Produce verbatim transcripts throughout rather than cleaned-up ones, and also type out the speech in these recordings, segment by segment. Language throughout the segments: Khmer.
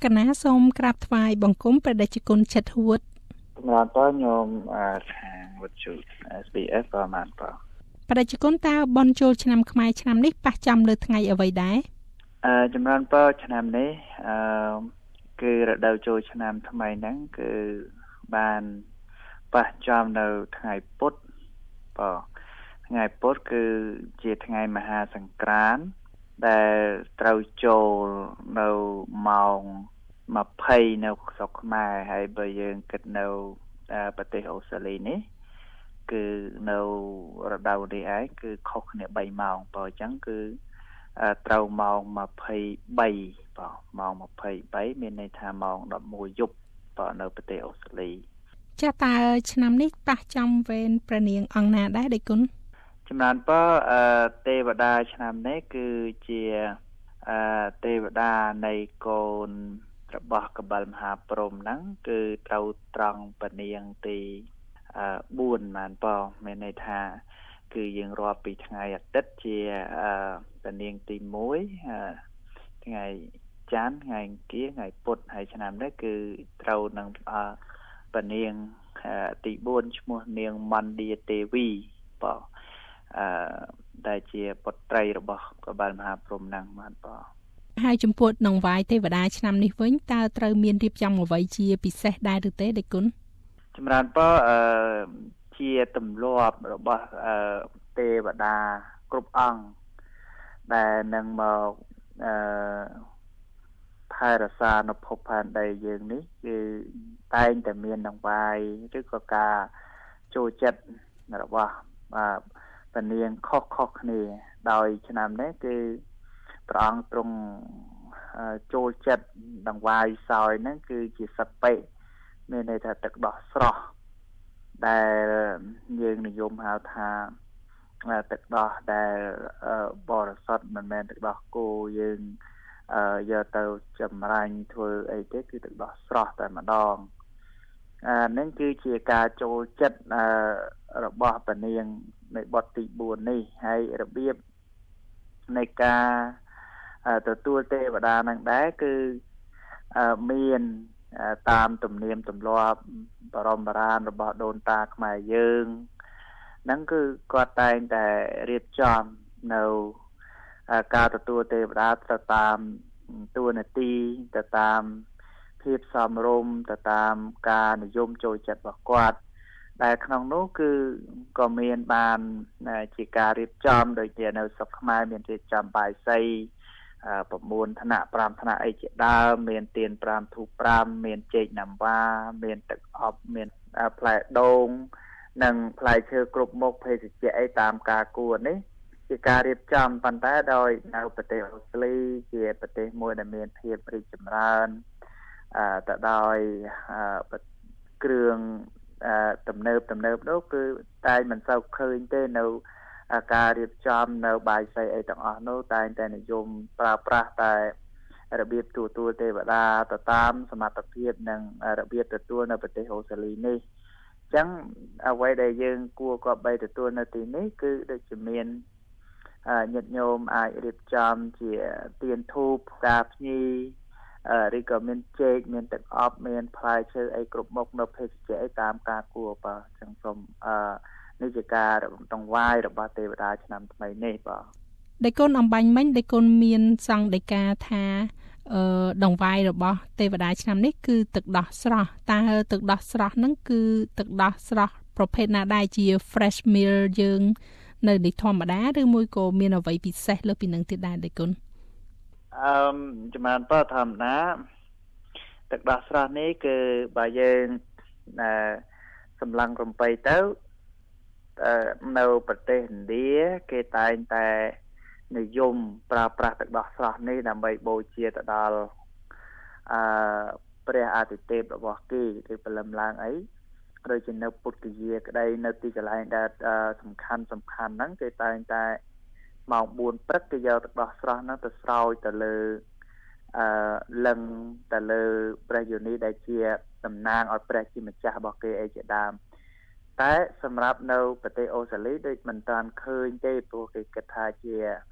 កណាសូមក្រាបថ្វាយបង្គំព្រះតេជគុណចិត្តហួតសម្រាប់តើញោមខាងវិទ្យុ เอส บี เอส ប្រហែលតើព្រះតេជគុណតើបនចូលឆ្នាំខ្មែរឆ្នាំនេះប៉ះចំលើថ្ងៃអ្វីដែរអឺចម្រើនពរឆ្នាំនេះអឺគឺរដូវចូលឆ្នាំថ្មីហ្នឹងគឺបានប៉ះចំនៅថ្ងៃពុធបាទថ្ងៃពុធគឺជាថ្ងៃមហាសង្ក្រាន្តដែលត្រូវចូលនៅម៉ោងยี่สิบនៅស្រុកខ្មែរហើយបើយើងគិតនៅប្រទេសអូស្ត្រាលីនេះគឺនៅរដូវនេះឯងគឺខុសគ្នាបីម៉ោងបើអញ្ចឹងគឺត្រូវម៉ោងยี่สิบสามបាទម៉ោងยี่สิบสามមានន័យថាម៉ោងสิบเอ็ดយប់បាទនៅប្រទេសអូស្ត្រាលីចាតើឆ្នាំនេះប៉ះចំវេនព្រះនាងអង្គណាដែរដេគុណចម្រើនពរអឺទេវតាឆ្នាំនេះគឺជាអឺទេវតានៃកូនរបស់កបិលមហាព្រហ្មហ្នឹងគឺត្រូវត្រង់ពនាងទីអឺbốnបានប៉មានន័យថាគឺយើងរាប់ពីថ្ងៃអាទិត្យជាអឺពនាងទីមួយអឺថ្ងៃច័ន្ទថ្ងៃអង្គារថ្ងៃពុធហើយឆ្នាំនេះគឺត្រូវនឹងអឺពនាងទីbốnឈ្មោះនាងមណ្ឌាទេវីប៉អឺដែលជាពុត្រីរបស់កបិលមហាព្រហ្មហ្នឹងបានប៉ហើយចំពោះដង្វាយទេវតាឆ្នាំនេះវិញតើត្រូវមានរៀបចំអ្វីជាពិសេសដែរឬទេដេគុណចម្រើនពរអឺជាទម្លាប់របស់អឺទេវតាគ្រប់អង្គដែលនឹងមកអឺថែរក្សានៅភពផែនដីយើងនេះគឺតែងតែមានដង្វាយឬក៏ការចូលចិត្តរបស់ពនាងខុសខុសគ្នាដោយឆ្នាំនេះគឺព្រះអង្គទ្រង់ចូលចិត្តដង្វាយសោយហ្នឹងគឺជាសតិមានន័យថាទឹកដោះស្រស់ដែលយើងនិយមហៅថាទឹកដោះដែលបរិសុទ្ធមិនមែនទឹកដោះគោយើងយកទៅចម្រាញ់ធ្វើអីទេគឺទឹកដោះស្រស់តែម្ដងអាហ្នឹងគឺជាការចូលចិត្តរបស់ពនាងនៃបុត្រទីbốnនេះហើយរបៀបនៃការទទួលទេវតានឹងដែរគឺមានតាមទំនៀមទម្លាប់បរមបុរាណរបស់ដូនតាខ្មែរយើងហ្នឹងគឺគាត់តែងតែរៀបចំនៅការទទួលទេវតាទៅតាមតួនាទីទៅតាមភាពសមរម្យទៅតាមការនិយមចូលចិត្តរបស់គាត់ដែលក្នុងនោះគឺក៏មានបានជាការរៀបចំដូចជានៅស្រុកខ្មែរមានរៀបចំបាយសីប្រមូលថ្នាក់5ថ្នាក់អីជាដើមមានទៀន5ធូប5មានចេកណាំវ៉ាមានទឹកអប់មានផ្លែដូងនិងផ្លែឈើគ្រប់មុខភេសជ្ជៈអីតាមការគួរនេះជាការរៀបចំប៉ុន្តែដោយនៅប្រទេសអូស្ត្រាលីជាប្រទេសមួយដែលមានភាពរីកចម្រើនអឺទៅដោយគ្រឿងទំនើបទំនើបនោះគឺតែមិនសូវឃើញទេនៅការរៀបចំនៅបាយសីអីទាំងអស់នោះតែងតែនិយមប្រើប្រាស់តែរបៀបទទួលទេវតាទៅតាមសមត្ថភាពនិងរបៀបទទួលនៅប្រទេសអូស្ត្រាលីនេះអញ្ចឹងអ្វីដែលយើងគួរគប្បីទទួលនៅទីនេះគឺដូចជាមានញាតិញោមអាចរៀបចំជាទៀនធូបផ្កាភ្ញីឬក៏មានចេកមានទឹកអប់មានផ្លែឈើអីគ្រប់មុខនៅភេសជ្ជៈអីតាមការគួរបាទអញ្ចឹងសូមអឺនេះជាការដង្វាយរបស់ទេវតាឆ្នាំថ្មីនេះបាទដេគុណអំបញ្ញមិញដេគុណមានសង្ឃដីកាថាអឺដង្វាយរបស់ទេវតាឆ្នាំនេះគឺទឹកដោះស្រស់តើទឹកដោះស្រស់ហ្នឹងគឺទឹកដោះស្រស់ប្រភេទណាដែរជា fresh meal យើងនៅនេះធម្មតាឬមួយក៏មានអ្វីពិសេសលើពីនឹងទៀតដែរដេគុណអឺចំណានបើធម្មតាទឹកដោះស្រស់នេះគឺបើយើងអឺសម្លឹងរំបីទៅនៅប្រទេសឥណ្ឌាគេតែងតែនិយមប្រើប្រាស់ទឹកដោះស្រស់នេះដើម្បីបូជាទៅដល់អឺព្រះអាទិទេពរបស់គេគេព្រលឹមឡើងអីដូចជានៅពុទ្ធគយាក្តីនៅទីកន្លែងដែលសំខាន់សំខាន់ហ្នឹងគេតែងតែម៉ោងbốnព្រឹកគេយកទឹកដោះស្រស់ហ្នឹងទៅស្រោចទៅលើអឺលឹងទៅលើព្រះយោនីដែលជាតំណាងឲ្យព្រះជាម្ចាស់របស់គេអីជាដើមតែសម្រាប់នៅប្រទេសអូស្ត្រាលីដូចមិនតាន់ឃើញទេព្រោះគេគិតថាជា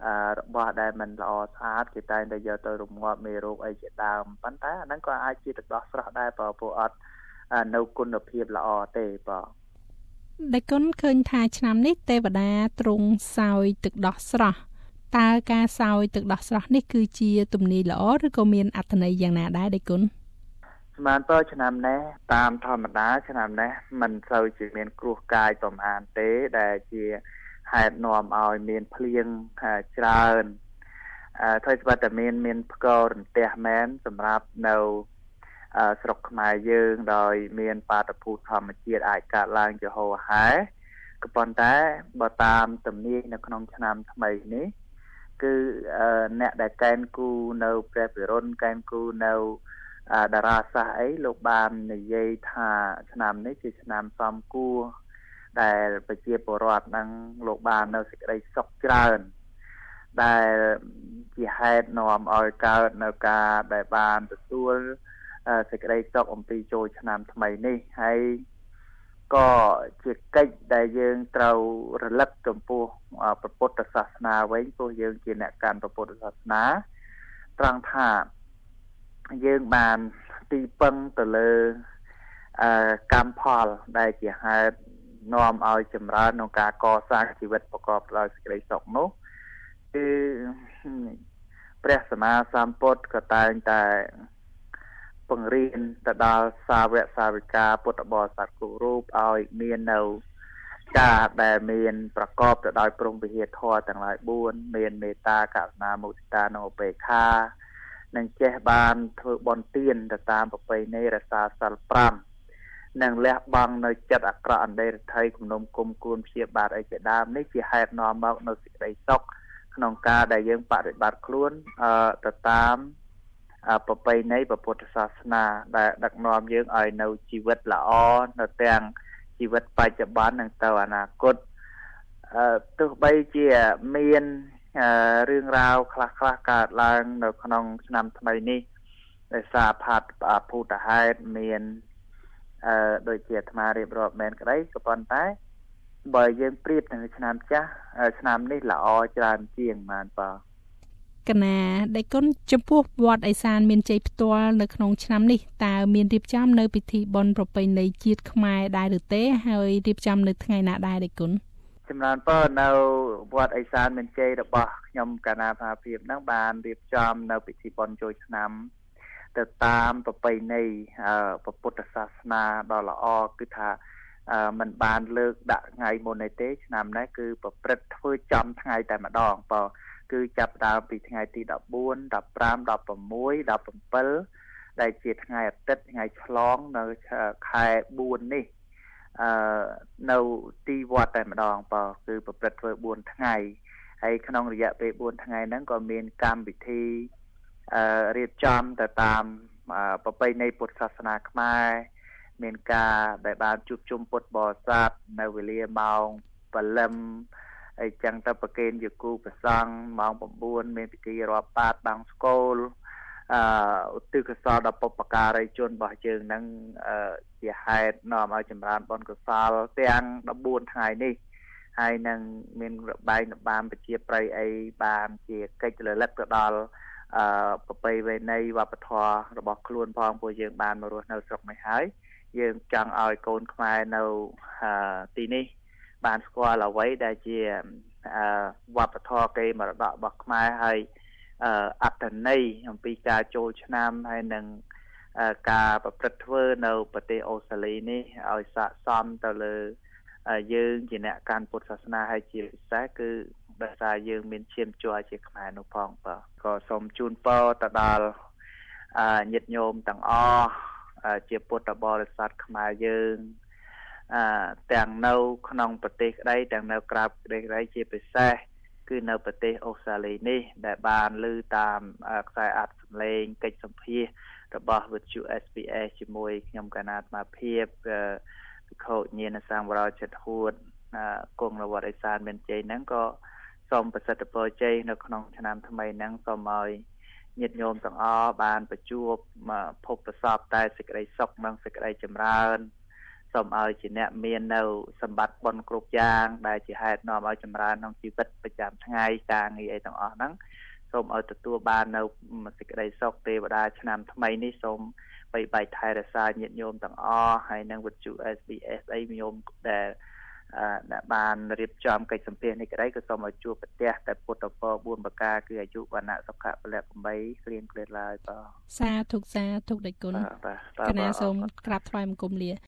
របស់ដែលមិនល្អស្អាតគេតែងតែយកទៅរងាប់មេរោគអីជាដើមប៉ុន្តែអាហ្នឹងក៏អាចជាទឹកដោះស្រស់ដែរបើព្រោះអត់នៅគុណភាពល្អទេបាទដែលគុណឃើញថាឆ្នាំនេះទេវតាទ្រង់សោយទឹកដោះស្រស់តើការសោយទឹកដោះស្រស់នេះគឺជាទំនាយល្អឬក៏មានអត្ថន័យយ៉ាងណាដែរដែលគុណស្មានតើឆ្នាំនេះតាមធម្មតាឆ្នាំនេះមិនសូវជាមានគ្រោះកាយប្រមាណទេដែលជាហេតុនាំឲ្យមានភ្លៀងច្រើនអឺធ្វើស្បតែមានមានផ្គររន្ទះមែនសម្រាប់នៅស្រុកខ្មែរយើងដោយមានបាតុភូតធម្មជាតិអាចកើតឡើងជាហូរហែក៏ប៉ុន្តែបើតាមទំនាយនៅក្នុងឆ្នាំថ្មីនេះគឺអ្នកដែលកេណ្ឌគូនៅព្រះពិរុណកេណ្ឌគូនៅតារាសាស្ត្រអីលោកបាននិយាយថាឆ្នាំនេះជាឆ្នាំសំគួរដែលប្រជាពលរដ្ឋនឹងលោកបាននៅសេចក្តីសុខច្រើនដែលជាហេតុនាំឲ្យកើតនៅការដែលបានទទួលសេចក្តីសុខអំពីចូលឆ្នាំថ្មីនេះហើយក៏ជាកិច្ចដែលយើងត្រូវរលឹកចំពោះព្រះពុទ្ធសាសនាវិញព្រោះយើងជាអ្នកកាន់ព្រះពុទ្ធសាសនាត្រង់ថាយើងបានទីពឹងទៅលើកម្មផលដែលជាហេតុនាំឲ្យចម្រើនក្នុងការកសាងជីវិតប្រកបដោយសេចក្តីសុខនោះគឺព្រះសម្មាសម្ពុទ្ធក៏តែងតែបង្រៀនទៅដល់សាវកសាវិកាពុទ្ធបរិស័ទគ្រប់រូបឲ្យមាននៅការដែលមានប្រកបទៅដោយព្រហ្មវិហារធម៌ទាំងឡាយបួនមានមេត្តាករុណាមុទិតានិងឧបេក្ខានិងចេះបានធ្វើបុណ្យទានទៅតាមប្រពៃណីរក្សាសិលប្រាំនិងលះបង់នៅចិត្តអាក្រក់អណ្ដែតថៃគំនុំគុំគួនព្យាបាទអីជាដើមនេះជាហេតុនាំមកនៅសេចក្តីសុខក្នុងការដែលយើងបប្រតិបត្តិខ្លួនទៅតាមប្រពៃណីពុទ្ធសាសនាដែលដឹកនាំយើងឲ្យនៅជីវិតល្អនៅទាំងជីវិតបច្ចុប្បន្ននិងទៅអនាគតទោះបីជាមានរឿងរ៉ាវខ្លះៗកើតឡើងនៅក្នុងឆ្នាំថ្មីនេះដោយសារផាតភូតហេតុមានអឺដូចជាអាត្មារៀបរាប់មែនក្តីក៏ប៉ុន្តែបើយើងប្រៀបនឹងឆ្នាំចាស់ឆ្នាំនេះល្អច្រើនជាងបានបាទកណាដែលគុណចំពោះវត្តឦសានមានជ័យផ្ទាល់នៅក្នុងឆ្នាំនេះតើមានរៀបចំនៅពិធីបុណ្យប្រពៃណីជាតិខ្មែរដែរឬទេហើយរៀបចំនៅថ្ងៃណាដែរដែលគុណចម្រើនពរនៅវត្តឦសានមានជ័យរបស់ខ្ញុំកណាផាភិបហ្នឹងបានរៀបចំនៅពិធីបុណ្យចូលឆ្នាំទៅតាមប្រពៃណីពុទ្ធសាសនាដ៏ល្អគឺថាมันបានលើកដាក់ថ្ងៃមុនទេឆ្នាំនេះគឺប្រព្រឹត្តធ្វើចំថ្ងៃតែម្ដងបើគឺចាប់ដើមពីថ្ងៃទីដប់បួន ដប់ប្រាំ ដប់ប្រាំមួយ ដប់ប្រាំbảyដែលជាថ្ងៃអាទិត្យថ្ងៃឆ្លងនៅខែបួននេះអឺនៅទីវត្តតែម្ដងបើគឺប្រព្រឹត្តធ្វើបួនថ្ងៃហើយក្នុងរយៈពេលបួនថ្ងៃហ្នឹងក៏មានកម្មវិធីអឺរៀបចំទៅតាមប្រពៃណីពុទ្ធសាសនាខ្មែរមានការដែលបានជួបជុំពុទ្ធបរិស័ទនៅវេលាម៉ោងព្រលឹមអីចឹងទៅប្រគេនជាគូប្រសង់ម៉ោង៩មានពិធីរាប់បាតបាំងស្កូលអឺឧទ្ទិសកុសលដល់បុព្វការីជនរបស់យើងហ្នឹងជាហេតុនាំឲ្យចម្រើនបុណ្យកុសលទាំងដប់បួនថ្ងៃនេះហើយនឹងមានរបែងរបាំប្រជាប្រិយអីបានជាកិច្ចរលឹកទៅដល់អឺប្រពៃណីវប្បធម៌របស់ខ្លួនផងពួកយើងបានមករស់នៅស្រុកនេះហើយយើងចង់ឲ្យកូនខ្មែរនៅទីនេះបានស្គាល់អ្វីដែលជាវប្បធម៌កេរមរតករបស់ខ្មែរហើយអត្តន័យអំពីការចូលឆ្នាំហើយនឹងការប្រព្រឹត្តធ្វើនៅប្រទេសអូស្ត្រាលីនេះឲ្យស័ក្តិសមទៅលើយើងជាអ្នកកាន់ពុទ្ធសាសនាហើយជាពិសេសគឺដោយសារយើងមានឈាមជ័រជាខ្មែរនោះផងបាទក៏សូមជូនពរទៅដល់ញាតិញោមទាំងអស់ជាពុទ្ធបរិស័ទខ្មែរយើងអឺទាំងនៅក្នុងប្រទេសក្តីទាំងនៅក្រៅប្រទេសក្តីជាពិសេសគឺនៅប្រទេសអូស្ត្រាលីនេះដែលបានលើតាមខ្សែអត្ថសម្លេងកិច្ចសម្ភាសរបស់វិទ្យុ เอส บี เอส ជាមួយខ្ញុំកណាអាត្មាភាពវិខោញាណសង្វរចិត្តហួតគង់នៅវត្តឦសានមានជ័យហ្នឹងក៏សូមប្រសិទ្ធពរជ័យនៅក្នុងឆ្នាំថ្មីហ្នឹងសូមឲ្យញាតិញោមទាំងអស់បានប្រជួបភពប្រសពតែសេចក្តីសុខនិងសេចក្តីចម្រើនសូមឲ្យជាអ្នកមាននៅសម្បត្តិបុណ្យគ្រប់យ៉ាងដែលជាហេតុនាំឲ្យចម្រើនក្នុងជីវិតប្រចាំថ្ងៃការងារអីទាំងអស់ហ្នឹងសូមឲ្យទទួលបាននៅសេចក្តីសុខទេវតាឆ្នាំថ្មីនេះសូមបីបាច់ថែរក្សាញាតិញោមទាំងអស់ហើយនឹងវិទ្យុ เอส บี เอส អីញោមដែលដែលបានរៀបចំកិច្ចសម្ភារនេះក្តីក៏សូមឲ្យជួបប្រទះតែពុទ្ធពរបួនប្រការគឺអាយុវណ្ណៈសុខៈពលៈ៨គ្រៀងគ្លេតឡើយបាទសាធុសាធុដេគុណគណៈសូមក្រាបថ្វាយបង្គំលា